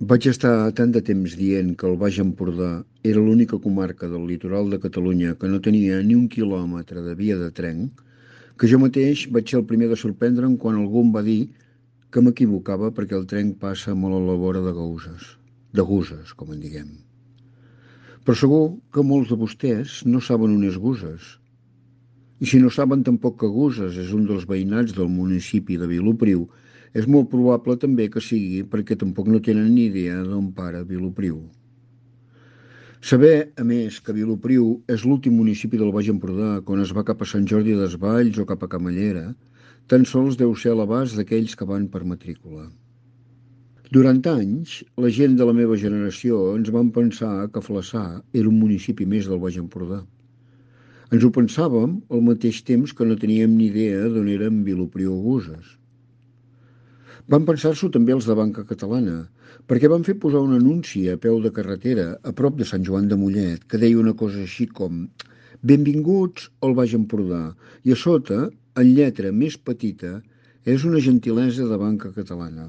Vaig estar tant de temps dient que el Baix Empordà era l'única comarca del litoral de Catalunya que no tenia ni un quilòmetre de via de tren, que jo mateix vaig ser el primer de sorprendre'm quan algú em va dir que m'equivocava perquè el tren passa molt a la vora de Guses, com en diguem. Però segur que molts de vostès no saben on és Guses. I si no saben tampoc que Guses és un dels veïnats del municipi de Vilopriu, és molt probable també que sigui perquè tampoc no tenen ni idea d'on para Vilopriu. Saber, a més, que Vilopriu és l'últim municipi del Baix Empordà quan es va cap a Sant Jordi Desvalls o cap a Camallera, tan sols deu ser a l'abast d'aquells que van per matrícula. Durant anys, la gent de la meva generació ens vam pensar que Flaçà era un municipi més del Baix Empordà. Ens ho pensàvem al mateix temps que no teníem ni idea d'on eren Vilopriu o Guses. Van pensar-s'ho també els de Banca Catalana, perquè van fer posar un anunci a peu de carretera a prop de Sant Joan de Mollet que deia una cosa així com «Benvinguts al Baix Empordà» i a sota, en lletra més petita, és una gentilesa de Banca Catalana.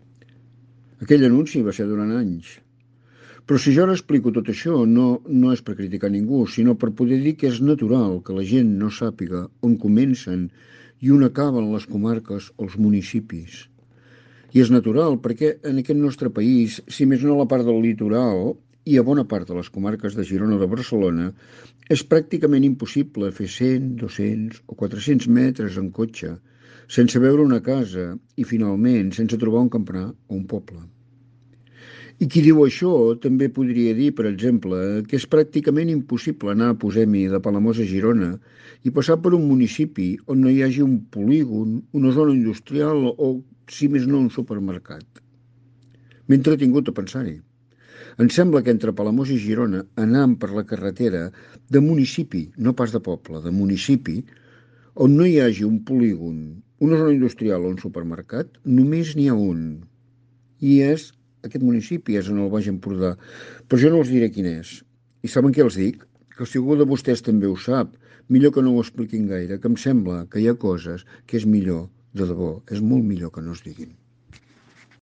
Aquell anunci va ser durant anys. Però si jo ara explico tot això, no és per criticar ningú, sinó per poder dir que és natural que la gent no sàpiga on comencen i on acaben les comarques o els municipis. I és natural perquè en aquest nostre país, si més no a la part del litoral i a bona part de les comarques de Girona o de Barcelona, és pràcticament impossible fer 100, 200 o 400 metres en cotxe sense veure una casa i, finalment, sense trobar un campanar o un poble. I qui diu això també podria dir, per exemple, que és pràcticament impossible anar, posem-hi, de Palamós a Girona i passar per un municipi on no hi hagi un polígon, una zona industrial o, si més no, un supermercat. M'he entretingut a pensar-hi. Em sembla que entre Palamós i Girona, anant per la carretera de municipi, no pas de poble, de municipi, on no hi hagi un polígon, una zona industrial o un supermercat, només n'hi ha un. I és aquest municipi, és en el Baix Empordà. Però jo no els diré quin és. I saben què els dic? Que si algú de vostès també ho sap, millor que no ho expliquin gaire, que em sembla que hi ha coses que és millor, de debò, és molt millor que no es diguin.